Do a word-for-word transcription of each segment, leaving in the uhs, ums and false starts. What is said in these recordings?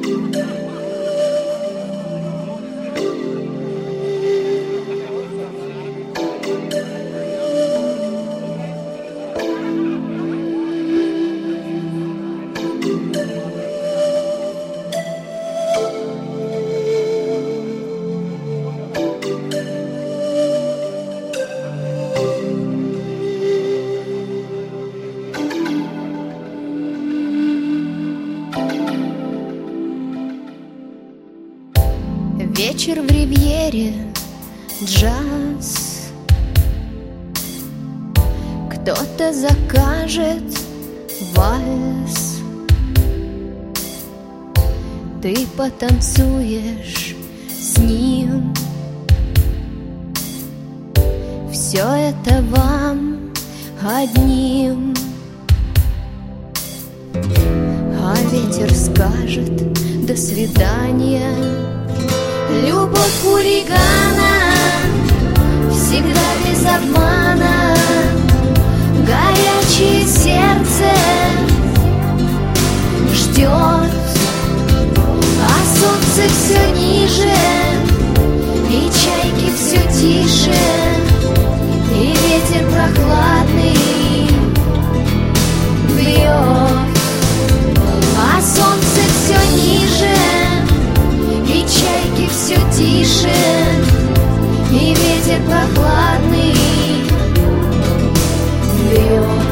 Вечер в ривьере, джаз. Кто-то закажет вальс. Ты потанцуешь с ним. Все это вам одним. А ветер скажет до свидания. Любовь хулигана всегда без обмана. Горячее сердце ждет, а солнце все ниже, и чайки все тише, и ветер прохладный бьет, а солнце все ниже, и чайки все тише, и ветер прохладный бьет.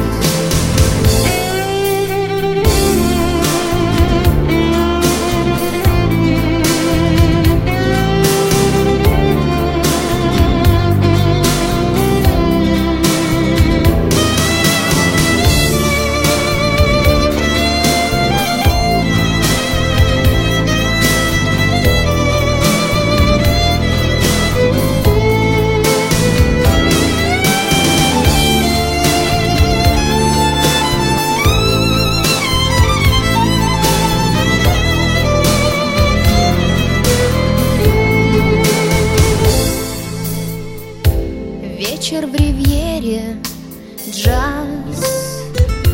Вечер в ривьере, джаз.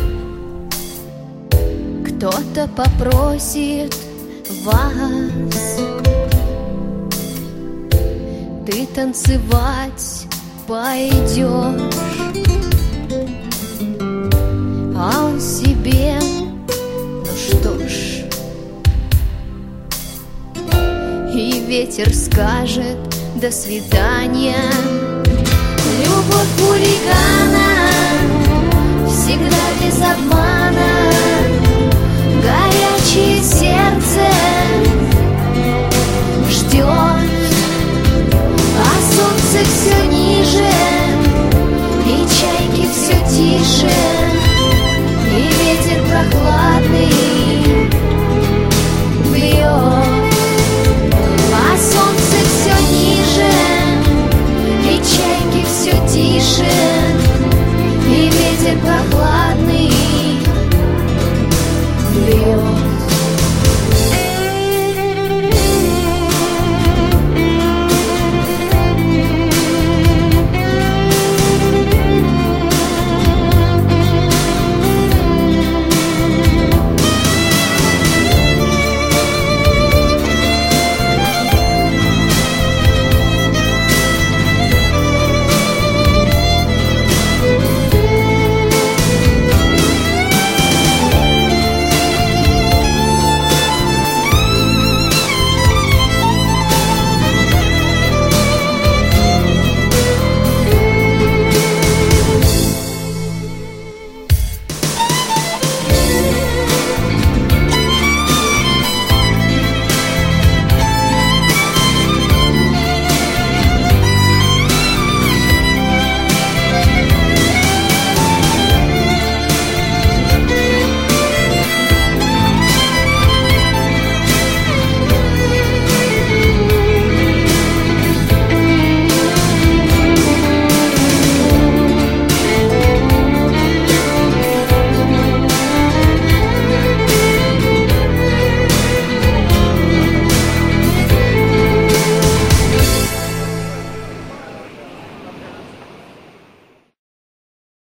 Кто-то попросит вас. Ты танцевать пойдешь, а он себе, ну что ж. И ветер скажет до свидания. Любовь хулигана всегда без обмана. Горячее сердце ждет, а солнце все ниже, и чайки все тише, и ветер прохладный